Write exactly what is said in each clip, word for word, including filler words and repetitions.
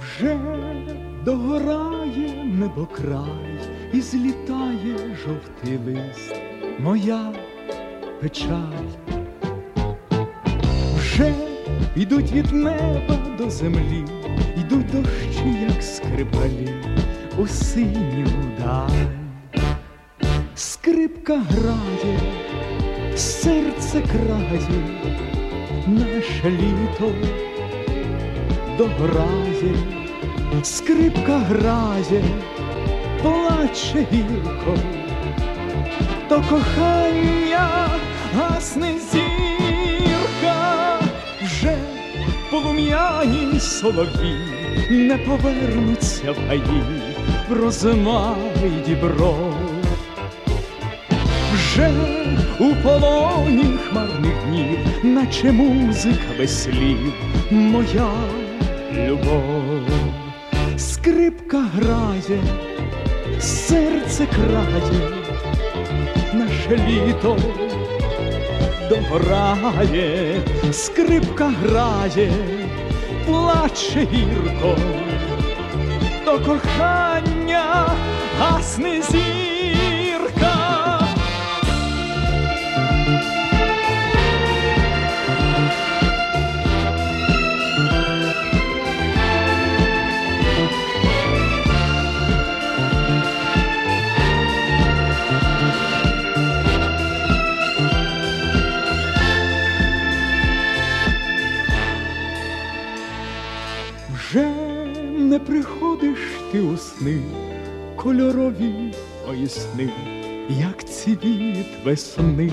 Вже догорає небокрай і злітає жовтий лист, моя печаль. Вже йдуть від неба до землі, йдуть дощі, як скрипалі, у синю даль. Скрипка грає, серце крає, наше літо дограє. Скрипка грає, плаче гірко, то кохання гасне зірка. Вже полум'яні солов'ї не повернуться в гаї, в розмаї дібров. Вже у полоні хмарних днів, наче музика без слів, моя любов. Скрипка грає, серце крає, наше літо дограє. Скрипка грає, плаче гірко, то кохання гасне зірка. Вже не приходиш ти у сни, кольорові мої сни, як цвіт весни.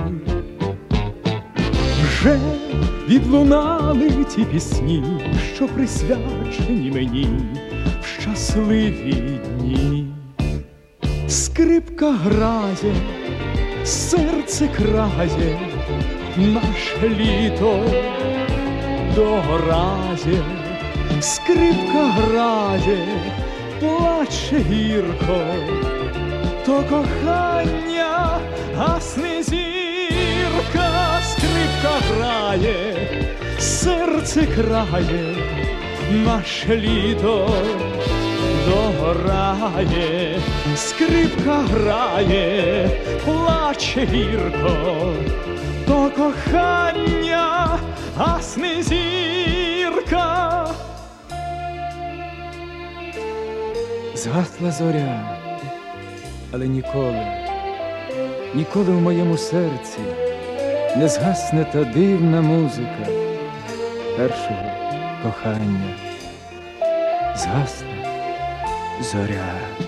Вже відлунали ті пісні, що присвячені мені в щасливі дні. Скрипка грає, серце крає, наше літо дограє. Скрипка грає, плаче гірко, то кохання гасне зірка. Скрипка грає, серце крає, наше літо дограє. Скрипка грає, плаче гірко, то кохання гасне зірка. Згасла зоря, але ніколи, ніколи в моєму серці не згасне та дивна музика першого кохання. Згасла зоря.